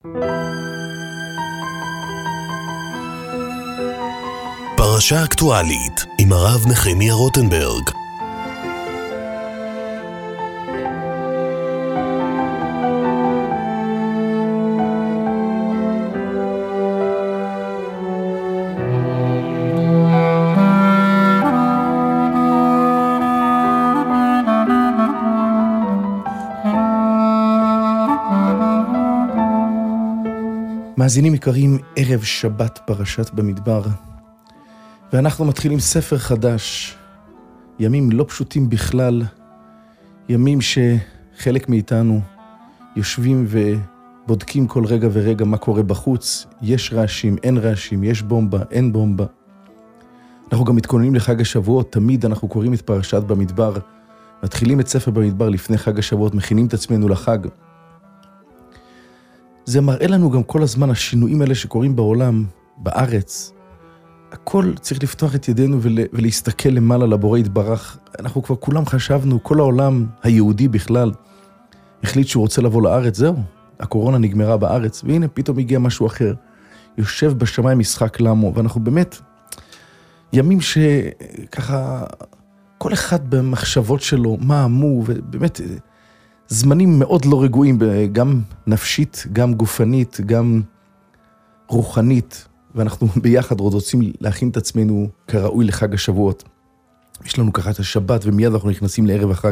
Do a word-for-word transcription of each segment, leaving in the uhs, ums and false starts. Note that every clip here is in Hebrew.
פרשה אקטואלית עם הרב נחמיה רוטנברג. מאזינים יקרים, ערב שבת פרשת במדבר, ואנחנו מתחילים ספר חדש, ימים לא פשוטים בכלל, ימים שחלק מאיתנו יושבים ובודקים כל רגע ורגע מה קורה בחוץ, יש רעשים, אין רעשים, יש בומבה, אין בומבה. אנחנו גם מתכוננים לחג השבועות, תמיד אנחנו קוראים את פרשת במדבר, מתחילים את ספר במדבר לפני חג השבועות, מכינים את עצמנו לחג. זה מראה לנו גם כל הזמן השינויים האלה שקורים בעולם, בארץ. הכל צריך לפתוח את ידינו ולה, ולהסתכל למעלה לבורא יתברך. אנחנו כבר כולם חשבנו, כל העולם היהודי בכלל, החליט שהוא רוצה לבוא לארץ, זהו, הקורונה נגמרה בארץ, והנה פתאום הגיע משהו אחר. יושב בשמיים משחק למו, ואנחנו באמת, ימים שככה, כל אחד במחשבות שלו, מה אמו, ובאמת, זמנים מאוד לא רגועים, גם נפשית, גם גופנית, גם רוחנית, ואנחנו ביחד עוד רוצים להכין את עצמנו כראוי לחג השבועות. יש לנו ככה את השבת, ומיד אנחנו נכנסים לערב החג.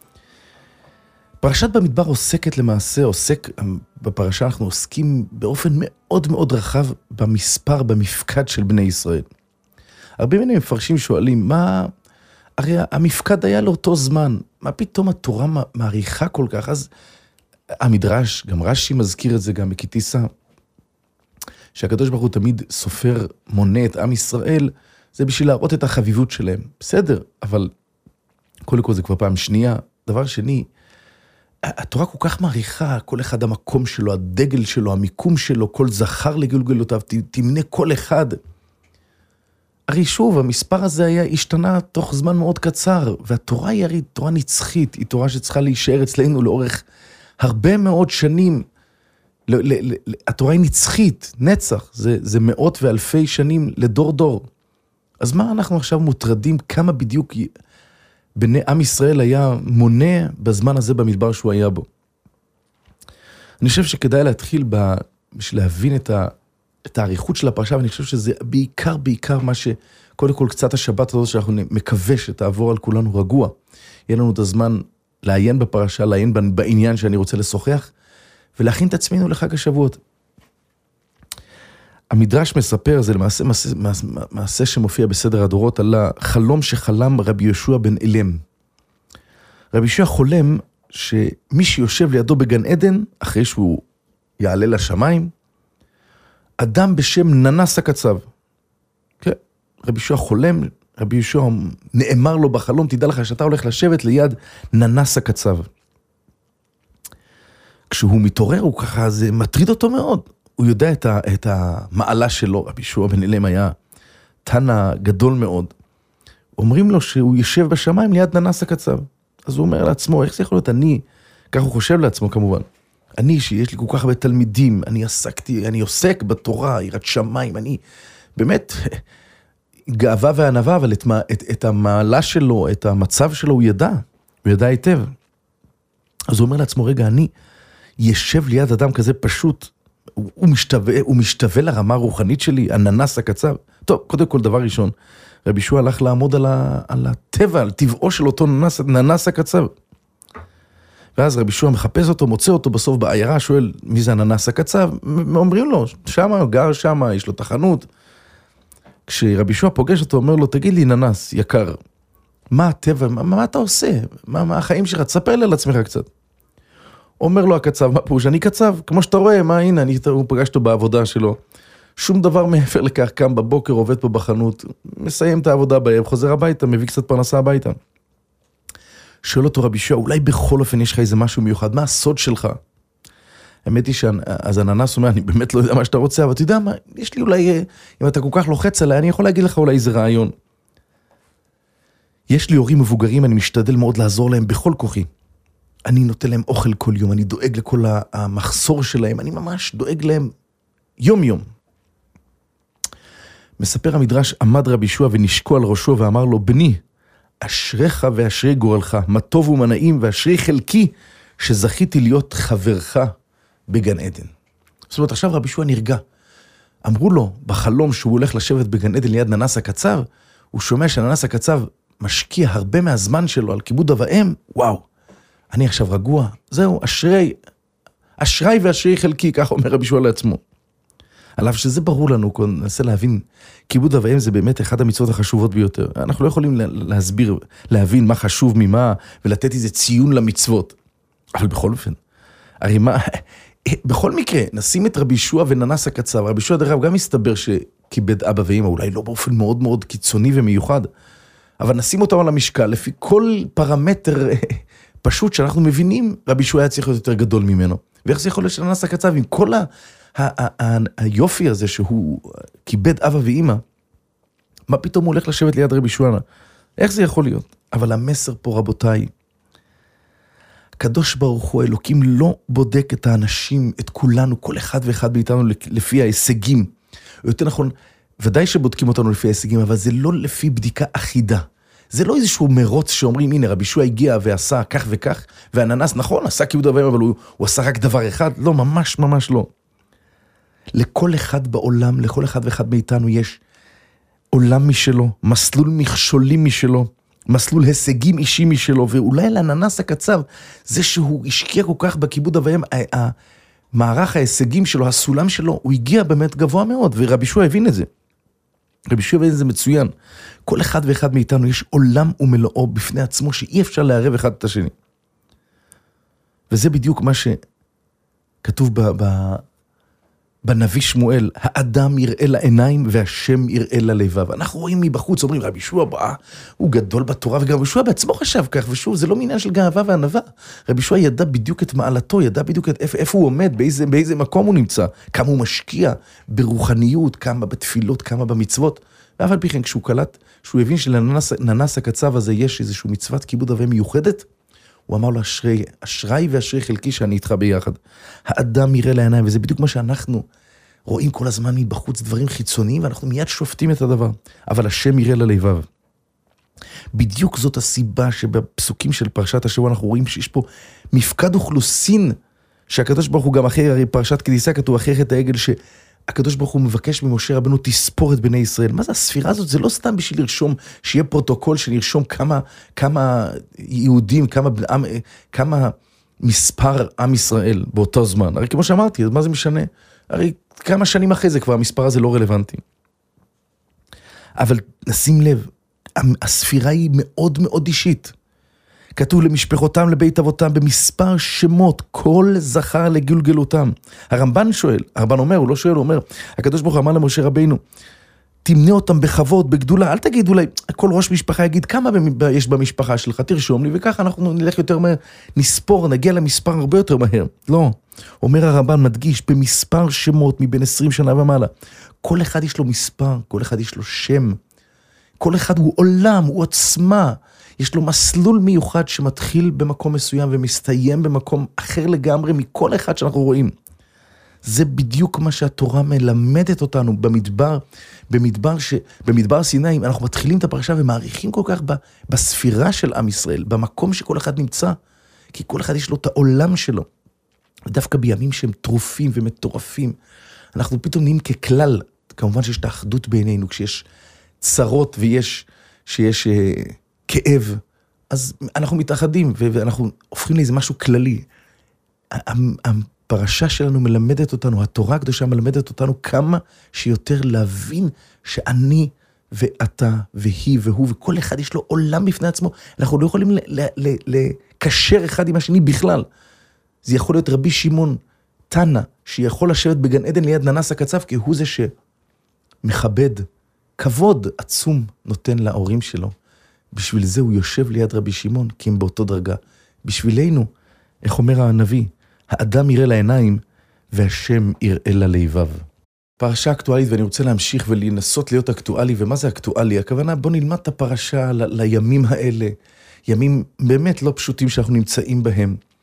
פרשת במדבר עוסקת למעשה, עוסק, בפרשה אנחנו עוסקים באופן מאוד מאוד רחב במספר, במפקד של בני ישראל. הרבה מהם מפרשים שואלים, מה... הרי המפקד היה לאותו זמן, מה פתאום התורה מעריכה כל כך? אז המדרש, גם רש"י מזכיר את זה גם בקיטיסה, שהקדוש ברוך הוא תמיד סופר, מונה את עם ישראל, זה בשביל להראות את החביבות שלהם. בסדר, אבל קודם כל זה כבר פעם שנייה. דבר שני, התורה כל כך מעריכה, כל אחד המקום שלו, הדגל שלו, המיקום שלו, כל זכר לגלגלותיו, תמנה כל אחד. הרי שוב, המספר הזה היה השתנה תוך זמן מאוד קצר, והתורה היא הרי תורה נצחית, היא תורה שצריכה להישאר אצלנו לאורך הרבה מאוד שנים. התורה היא נצחית, נצח, זה, זה מאות ואלפי שנים לדור דור. אז מה אנחנו עכשיו מוטרדים, כמה בדיוק בני עם ישראל היה מונה בזמן הזה במדבר שהוא היה בו? אני חושב שכדאי להתחיל ב, בשביל להבין את ה... את העריכות של הפרשה, ואני חושב שזה בעיקר, בעיקר מה שקודם כל קצת השבת הזאת שאנחנו מקווה שתעבור על כולנו רגוע. יהיה לנו את הזמן לעיין בפרשה, לעיין בעניין שאני רוצה לשוחח, ולהכין את עצמנו לחג השבועות. המדרש מספר, זה למעשה מעשה, מעשה, מעשה שמופיע בסדר הדורות, על החלום שחלם רבי יהושע בן אלם. רבי יהושע חולם שמי שיושב לידו בגן עדן, אחרי שהוא יעלה לשמיים, אדם בשם ננס הקצב. כן, רבי יהושע חולם, רבי יהושע נאמר לו בחלום, תדע לך שאתה הולך לשבת ליד ננס הקצב. כשהוא מתעורר, הוא ככה, זה מטריד אותו מאוד. הוא יודע את, ה, את המעלה שלו, רבי יהושע בן אלם היה תנא גדול מאוד. אומרים לו שהוא יושב בשמיים ליד ננס הקצב. אז הוא אומר לעצמו, איך זה יכול להיות אני? כך הוא חושב לעצמו כמובן. אני שיש לי כל כך הרבה תלמידים, אני עסקתי, אני עוסק בתורה, יראת שמיים, אני באמת גאווה וענווה, אבל את, את, את המעלה שלו, את המצב שלו הוא ידע, הוא ידע היטב. אז הוא אומר לעצמו, רגע, אני ישב ליד אדם כזה פשוט, הוא, הוא, משתווה, הוא משתווה לרמה הרוחנית שלי, הננס הקצב. טוב, קודם כל דבר ראשון, רבי יהושע הלך לעמוד על, ה, על הטבע, על טבעו של אותו ננס, ננס הקצב. ואז רבי יהושע מחפש אותו, מוצא אותו בסוף בעיירה, שואל מי זה הננס הקצב, אומרים לו, שמה, גר שמה, יש לו תחנות. כשרבי יהושע פוגש אותו, אומר לו, תגיד לי ננס, יקר, מה הטבע, מה, מה אתה עושה? מה, מה החיים שלך? תספר לי על עצמך קצת. אומר לו הקצב, מה פירוש? אני קצב, כמו שאתה רואה, מה, הנה, אני, הוא פגש אותו בעבודה שלו. שום דבר מעבר לכך, קם בבוקר, עובד פה בחנות, מסיים את העבודה בערב, חוזר הביתה, מביא קצת פרנסה הביתה. שואל אותו רבי יהושע, אולי בכל אופן יש לך איזה משהו מיוחד, מה הסוד שלך? האמת היא שאז הננס אומר, אני באמת לא יודע מה שאתה רוצה, אבל אתה יודע מה, יש לי אולי, אם אתה כל כך לוחץ עליי, אני יכול להגיד לך אולי איזה רעיון. יש לי הורים מבוגרים, אני משתדל מאוד לעזור להם בכל כוחי. אני נותן להם אוכל כל יום, אני דואג לכל המחסור שלהם, אני ממש דואג להם יום יום. מספר המדרש, עמד רבי ישוע ונשקו על ראשו ואמר לו, בני, אשריך ואשרי גורלך, מה טוב ומה נעים ואשרי חלקי, שזכיתי להיות חברך בגן עדן. זאת אומרת, עכשיו רבי ישוע נרגע. אמרו לו בחלום שהוא הולך לשבת בגן עדן ליד ננס הקצב, הוא שומע שננס הקצב משקיע הרבה מהזמן שלו על כיבוד אב ואם, וואו, אני עכשיו רגוע, זהו, אשרי, אשרי ואשרי חלקי, כך אומר רבי ישוע לעצמו. עליו שזה ברור לנו, ננסה להבין, כיבוד אב ואם זה באמת אחד המצוות החשובות ביותר. אנחנו לא יכולים להסביר, להבין מה חשוב ממה, ולתת איזה ציון למצוות. אבל בכל אופן, הרי מה, בכל מקרה, נשים את רבי ישוע וננס הקצב, רבי ישוע דרך אגב גם מסתבר שכיבד אבא ואמא, אולי לא באופן מאוד מאוד קיצוני ומיוחד, אבל נשים אותם על המשקל, לפי כל פרמטר פשוט שאנחנו מבינים, רבי ישוע היה צריך להיות יותר גדול ממנו. ואיך זה יכול להיות שננס הקצב, עם כל ה... היופי הזה שהוא כיבד אבא ואמא, מה פתאום הוא הולך לשבת ליד רבי ישוע? איך זה יכול להיות? אבל המסר פה, רבותיי, הקדוש ברוך הוא, אלוקים לא בודק את האנשים, את כולנו, כל אחד ואחד מאיתנו לפי ההישגים. יותר נכון, ודאי שבודקים אותנו לפי ההישגים, אבל זה לא לפי בדיקה אחידה. זה לא איזשהו מרוץ שאומרים, הנה רבי ישוע הגיע ועשה כך וכך, והננס, נכון, עשה כיבוד אב ואם, אבל הוא, הוא עשה רק דבר אחד. לא, ממש ממש לא. לכל אחד בעולם, לכל אחד ואחד מאיתנו יש עולם משלו, מסלול מכשולים משלו, מסלול הישגים אישי משלו, ואולי לננס הקצב, זה שהוא השקיע כל כך בכיבוד אב ואם, המערך ההישגים שלו, הסולם שלו, הוא הגיע באמת גבוה מאוד, ורבי ישוע הבין את זה. רבי ישוע הבין את זה מצוין. כל אחד ואחד מאיתנו יש עולם ומלואו בפני עצמו, שאי אפשר לערב אחד את השני. וזה בדיוק מה שכתוב ב... ב בנביא שמואל, האדם יראה לעיניים והשם יראה ללבב. אנחנו רואים מבחוץ, אומרים, רבי ישוע בא, הוא גדול בתורה, וגם רבי ישוע בעצמו חשב כך, ושוב, זה לא מעניין של גאווה וענווה. רבי ישוע ידע בדיוק את מעלתו, ידע בדיוק את איפה, איפה הוא עומד, באיזה, באיזה מקום הוא נמצא, כמה הוא משקיע ברוחניות, כמה בתפילות, כמה במצוות. ואף על פי כן, כשהוא קלט, שהוא הבין שלננס הקצב הזה יש איזשהו מצוות כיבוד אב ואם מיוחדת, הוא אמר לו, אשרי, אשרי ואשרי חלקי שאני איתך ביחד. האדם יראה לעיניים, וזה בדיוק מה שאנחנו רואים כל הזמן מבחוץ, דברים חיצוניים, ואנחנו מיד שופטים את הדבר. אבל השם יראה ללבב. בדיוק זאת הסיבה שבפסוקים של פרשת השבוע אנחנו רואים שיש פה מפקד אוכלוסין, שהקדוש ברוך הוא גם אחרי, הרי פרשת קדיסה כתוב אחרי חטא העגל, שהקדוש ברוך הוא מבקש ממשה רבנו תספור את בני ישראל. מה זה הספירה הזאת? זה לא סתם בשביל לרשום, שיהיה פרוטוקול שנרשום כמה, כמה יהודים, כמה, כמה מספר עם ישראל באותו זמן. הרי כמו שאמרתי, מה זה משנה? הרי כמה שנים אחרי זה כבר המספר הזה לא רלוונטי. אבל נשים לב, הספירה היא מאוד מאוד אישית. כתוב למשפחותם, לבית אבותם, במספר שמות, כל זכר לגלגלותם. הרמב"ן שואל, הרמב"ן אומר, הוא לא שואל, הוא אומר, הקדוש ברוך הוא אמר למשה רבינו, תמנה אותם בכבוד, בגדולה, אל תגיד אולי, כל ראש משפחה יגיד, כמה יש במשפחה שלך, תרשום לי, וככה אנחנו נלך יותר מהר, נספור, נגיע למספר הרבה יותר מהר. לא, אומר הרמב"ן, מדגיש, במספר שמות, מבין עשרים שנה ומעלה. כל אחד יש לו מספר, כל אחד יש לו שם, כל אחד הוא עולם, הוא עצמה, יש לו מסלול מיוחד שמתחיל במקום מסוים ומסתיים במקום אחר לגמרי מכל אחד שאנחנו רואים. זה בדיוק מה שהתורה מלמדת אותנו במדבר, במדבר, ש... במדבר סיני, אנחנו מתחילים את הפרשה ומעריכים כל כך ב... בספירה של עם ישראל, במקום שכל אחד נמצא, כי כל אחד יש לו את העולם שלו. דווקא בימים שהם טרופים ומטורפים, אנחנו פתאום נהיים ככלל, כמובן שיש את האחדות בעינינו, כשיש צרות ויש שיש אה, כאב, אז אנחנו מתאחדים ואנחנו הופכים לאיזה משהו כללי. הפרשה שלנו מלמדת אותנו, התורה הקדושה מלמדת אותנו כמה שיותר להבין שאני ואתה והיא והוא, וכל אחד יש לו עולם בפני עצמו. אנחנו לא יכולים לקשר אחד עם השני בכלל. זה יכול להיות רבי שמעון תנא, שיכול לשבת בגן עדן ליד ננס הקצב, כי הוא זה שמכבד, כבוד עצום נותן להורים שלו. בשביל זה הוא יושב ליד רבי שמעון, כי הם באותו דרגה. בשבילנו, איך אומר הנביא, האדם יראה לעיניים, והשם יראה ללבב. פרשה אקטואלית, ואני רוצה להמשיך ולנסות להיות אקטואלי, ומה זה אקטואלי? הכוונה, בוא נלמד את הפרשה ל- לימים האלה, ימים באמת לא פשוטים שאנחנו נמצאים בהם.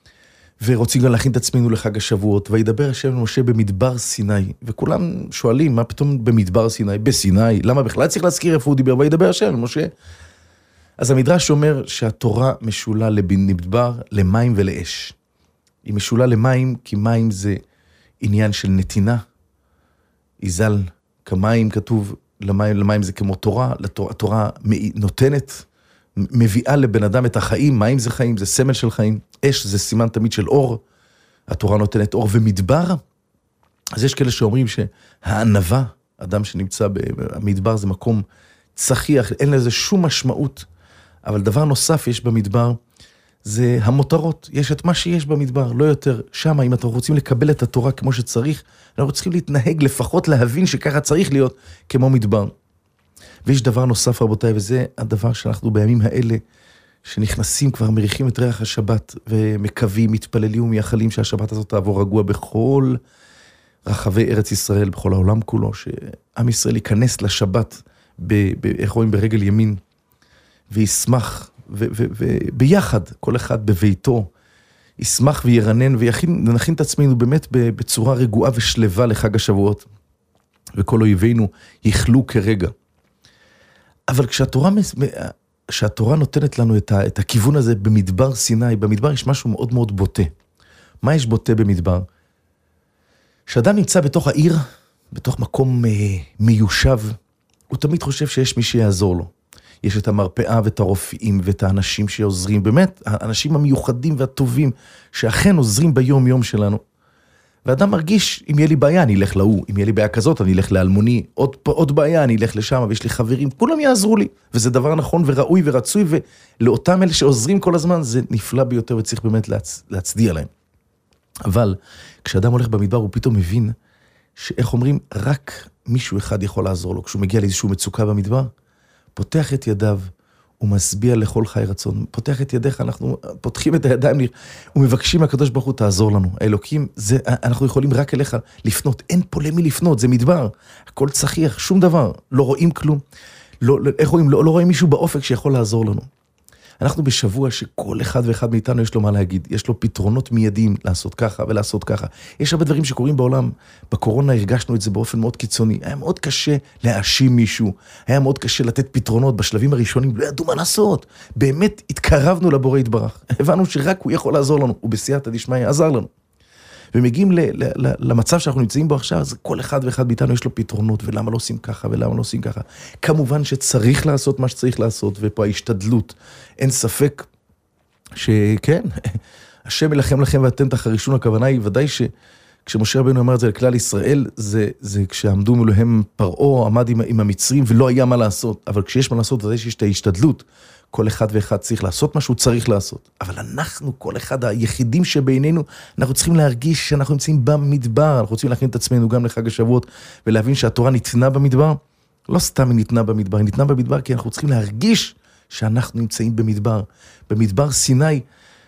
ורוצים גם להכין את עצמנו לחג השבועות, וידבר השם למשה במדבר סיני, וכולם שואלים, מה פתאום במדבר סיני? בסיני, למה בכלל צריך להזכיר איפה הוא דיבר? וידבר השם למשה. אז המדרש אומר שהתורה משולה למדבר, למים ולאש. היא משולה למים, כי מים זה עניין של נתינה. איזל, כמים כתוב, למים, למים זה כמו תורה, לתורה, התורה נותנת, מביאה לבן אדם את החיים, מים זה חיים, זה סמל של חיים, אש זה סימן תמיד של אור, התורה נותנת אור ומדבר, אז יש כאלה שאומרים שהענבה, אדם שנמצא במדבר זה מקום צחיח, אין לזה שום משמעות, אבל דבר נוסף יש במדבר, זה המותרות, יש את מה שיש במדבר, לא יותר. שם, אם אתם רוצים לקבל את התורה כמו שצריך, אנחנו צריכים להתנהג, לפחות להבין שככה צריך להיות כמו מדבר. ויש דבר נוסף רבותיי, וזה הדבר שאנחנו בימים האלה, שנכנסים כבר, מריחים את ריח השבת, ומקווים, מתפללים ומייחלים שהשבת הזאת תעבור רגוע בכל רחבי ארץ ישראל, בכל העולם כולו, שעם ישראל ייכנס לשבת, ב, ב, איך רואים, ברגל ימין, וישמח, וביחד, כל אחד בביתו, ישמח וירנן, ונכין את עצמנו באמת בצורה רגועה ושלווה לחג השבועות, וכל אויבינו יכלו כרגע. אבל כשהתורה, כשהתורה נותנת לנו את, ה, את הכיוון הזה במדבר סיני, במדבר יש משהו מאוד מאוד בוטה. מה יש בוטה במדבר? כשאדם נמצא בתוך העיר, בתוך מקום אה, מיושב, הוא תמיד חושב שיש מי שיעזור לו. יש את המרפאה ואת הרופאים ואת האנשים שעוזרים, באמת, האנשים המיוחדים והטובים, שאכן עוזרים ביום יום שלנו. ואדם מרגיש, אם יהיה לי בעיה, אני אלך להוא, אם יהיה לי בעיה כזאת, אני אלך לאלמוני, עוד, עוד בעיה, אני אלך לשם, ויש לי חברים, כולם יעזרו לי, וזה דבר נכון וראוי ורצוי, ולאותם אלה שעוזרים כל הזמן, זה נפלא ביותר, וצריך באמת להצ... להצדיע להם. אבל, כשאדם הולך במדבר, הוא פתאום מבין, שאיך אומרים, רק מישהו אחד יכול לעזור לו, כשהוא מגיע לאיזשהו מצוקה במדבר, פותח את ידיו, הוא מסביע לכל חי רצון, פותח את ידיך, אנחנו פותחים את הידיים, ומבקשים מהקדוש ברוך הוא, תעזור לנו. האלוקים, זה, אנחנו יכולים רק אליך לפנות, אין פה למי לפנות, זה מדבר, הכל צחיח, שום דבר, לא רואים כלום, לא, איך רואים, לא, לא רואים מישהו באופק שיכול לעזור לנו. אנחנו בשבוע שכל אחד ואחד מאיתנו יש לו מה להגיד, יש לו פתרונות מיידיים לעשות ככה ולעשות ככה. יש הרבה דברים שקורים בעולם, בקורונה הרגשנו את זה באופן מאוד קיצוני, היה מאוד קשה להאשים מישהו, היה מאוד קשה לתת פתרונות בשלבים הראשונים, לא ידעו מה לעשות, באמת התקרבנו לבורא יתברך, הבנו שרק הוא יכול לעזור לנו, ובסייעתא דשמיא עזר לנו. ומגיעים ל- ל- ל- למצב שאנחנו נמצאים בו עכשיו, אז כל אחד ואחד מאיתנו יש לו פתרונות, ולמה לא עושים ככה, ולמה לא עושים ככה. כמובן שצריך לעשות מה שצריך לעשות, ופה ההשתדלות. אין ספק שכן, השם ילחם לכם ואתם תחרישון, הכוונה היא ודאי שכשמשה רבנו אמר את זה לכלל ישראל, זה, זה כשעמדו מולהם פרעה, עמד עם, עם המצרים, ולא היה מה לעשות. אבל כשיש מה לעשות, ודאי שיש את ההשתדלות. כל אחד ואחד צריך לעשות מה שהוא צריך לעשות. אבל אנחנו, כל אחד היחידים שבינינו, אנחנו צריכים להרגיש שאנחנו נמצאים במדבר, אנחנו רוצים להכין את עצמנו גם לחג השבועות, ולהבין שהתורה ניתנה במדבר, לא סתם היא ניתנה במדבר, היא ניתנה במדבר כי אנחנו צריכים להרגיש שאנחנו נמצאים במדבר. במדבר סיני,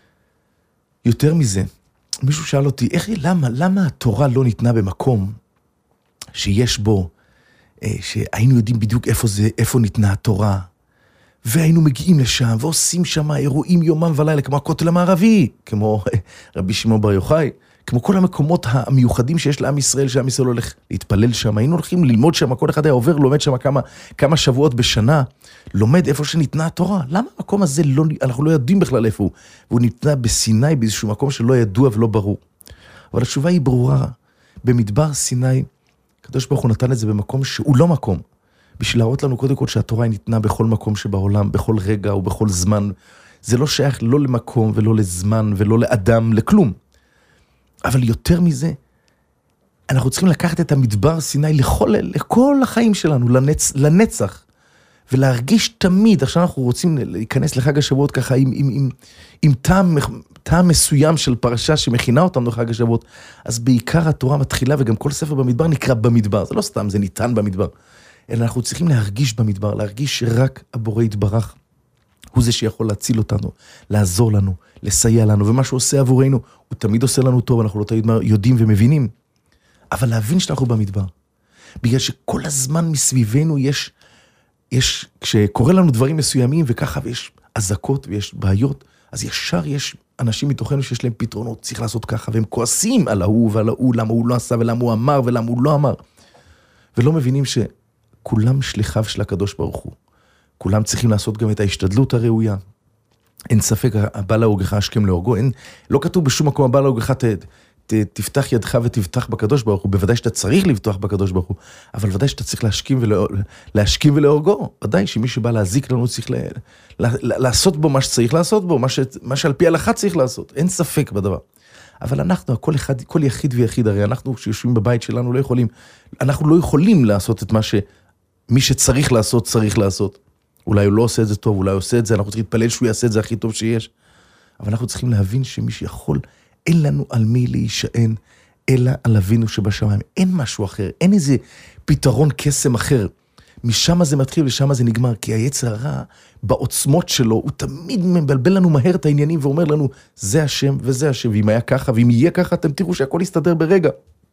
יותר מזה, מישהו שאל אותי, איך, למה, למה התורה לא ניתנה במקום שיש בו, שהיינו יודעים בדיוק איפה זה, איפה ניתנה התורה, והיינו מגיעים לשם, ועושים שם אירועים יומם ולילה, כמו הכותל המערבי, כמו רבי שמעון בר יוחאי, כמו כל המקומות המיוחדים שיש לעם ישראל, שעם ישראל הולך להתפלל שם, היינו הולכים ללמוד שם, כל אחד היה עובר, לומד שם כמה, כמה שבועות בשנה, לומד איפה שניתנה התורה. למה המקום הזה, לא, אנחנו לא יודעים בכלל איפה הוא, והוא ניתנה בסיני, באיזשהו מקום שלא ידוע ולא ברור. אבל התשובה היא ברורה, במדבר סיני, הקדוש ברוך הוא נתן את זה במקום שהוא לא מקום, בשביל להראות לנו קודם כל שהתורה היא ניתנה בכל מקום שבעולם, בכל רגע ובכל זמן. זה לא שייך לא למקום ולא לזמן ולא לאדם, לכלום. אבל יותר מזה, אנחנו צריכים לקחת את המדבר סיני לכל, לכל החיים שלנו, לנצ, לנצח, ולהרגיש תמיד, עכשיו אנחנו רוצים להיכנס לחג השבועות ככה, עם, עם, עם, עם טעם, טעם מסוים של פרשה שמכינה אותם לחג השבועות, אז בעיקר התורה מתחילה, וגם כל ספר במדבר נקרא במדבר, זה לא סתם, זה ניתן במדבר. אלא אנחנו צריכים להרגיש במדבר, להרגיש שרק הבורא יתברך הוא זה שיכול להציל אותנו, לעזור לנו, לסייע לנו, ומה שהוא עושה עבורנו, הוא תמיד עושה לנו טוב, אנחנו לא תמיד יודעים ומבינים, אבל להבין שאנחנו במדבר, בגלל שכל הזמן מסביבנו יש, יש, כשקורה לנו דברים מסוימים וככה, ויש עזקות ויש בעיות, אז ישר יש אנשים מתוכנו שיש להם פתרונות, צריך לעשות ככה, והם כועסים על ההוא ועל ההוא, למה הוא לא עשה ולמה הוא אמר ולמה הוא לא אמר. ולא מבינים שכולם שליחיו של הקדוש ברוך הוא. כולם צריכים לעשות גם את ההשתדלות הראויה. אין ספק, הבא להורגך השכם להורגו, אין, לא כתוב בשום מקום הבא להורגך, ת, ת, תפתח ידך ותבטח בקדוש ברוך הוא, בוודאי שאתה צריך לבטוח בקדוש ברוך הוא, אבל ודאי שאתה צריך להשכים, ולא, להשכים ולהורגו, ודאי שמי שבא להזיק לנו צריך לה, לה, לעשות בו מה שצריך לעשות בו, מה, ש, מה שעל פי הלכה צריך לעשות, אין ספק בדבר. אבל אנחנו, כל אחד, כל יחיד ויחיד, הרי אנחנו שיושבים בבית שלנו לא יכולים, אנחנו לא יכולים לעשות את מה שמי שצריך לעשות, צריך לעשות. אולי הוא לא עושה את זה טוב, אולי הוא עושה את זה, אנחנו צריכים להתפלל שהוא יעשה את זה הכי טוב שיש. אבל אנחנו צריכים להבין שמי שיכול, אין לנו על מי להישען, אלא על אבינו שבשמיים. אין משהו אחר, אין איזה פתרון קסם אחר. משם זה מתחיל ושם זה נגמר, כי היצר הרע, בעוצמות שלו, הוא תמיד מבלבל לנו מהר את העניינים, ואומר לנו, זה השם וזה השם, ואם היה ככה, ואם יהיה ככה, אתם תראו שהכל יסתדר ברגע.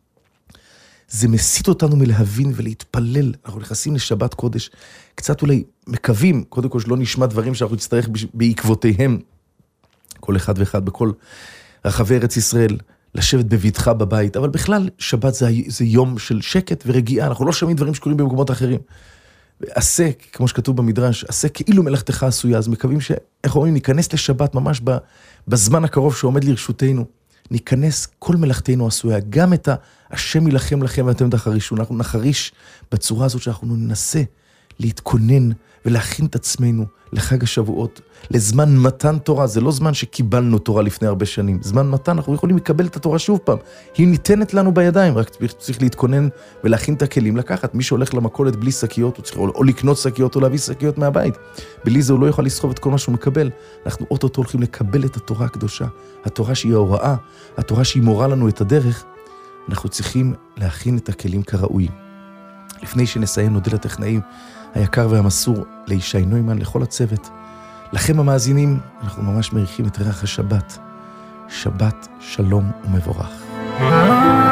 זה מסית אותנו מלהבין ולהתפלל. אנחנו נכנסים לשבת קודש, קצת אולי מקווים, קודם כל שלא נשמע דברים שאנחנו נצטרך בעקבותיהם, כל אחד ואחד בכל רחבי ארץ ישראל, לשבת בביתך בבית, אבל בכלל שבת זה, זה יום של שקט ורגיעה, אנחנו לא שומעים דברים שקורים במקומות אחרים. עשה, כמו שכתוב במדרש, עשה כאילו מלאכתך עשויה, אז מקווים ש, איך אומרים, ניכנס לשבת ממש בזמן הקרוב שעומד לרשותנו, ניכנס כל מלאכתנו עשויה, גם את השם ילחם לכם ואתם תחרישו, אנחנו נחריש בצורה הזאת שאנחנו ננסה להתכונן ולהכין את עצמנו לחג השבועות, לזמן מתן תורה, זה לא זמן שקיבלנו תורה לפני הרבה שנים, זמן מתן, אנחנו יכולים לקבל את התורה שוב פעם, היא ניתנת לנו בידיים, רק צריך להתכונן ולהכין את הכלים, לקחת, מי שהולך למכולת בלי שקיות, הוא צריך או לקנות שקיות או להביא שקיות מהבית, בלי זה הוא לא יכול לסחוב את כל מה שהוא מקבל, אנחנו אוטוטו הולכים לקבל את התורה הקדושה, התורה שהיא ההוראה, התורה שהיא מורה לנו את הדרך, אנחנו צריכים להכין את הכלים כראוי. לפני שנסיים נודה לטכנאים היקר והמסור לישי נוימן, לכל הצוות. לכם המאזינים, אנחנו ממש מריחים את ריח השבת. שבת שלום ומבורך.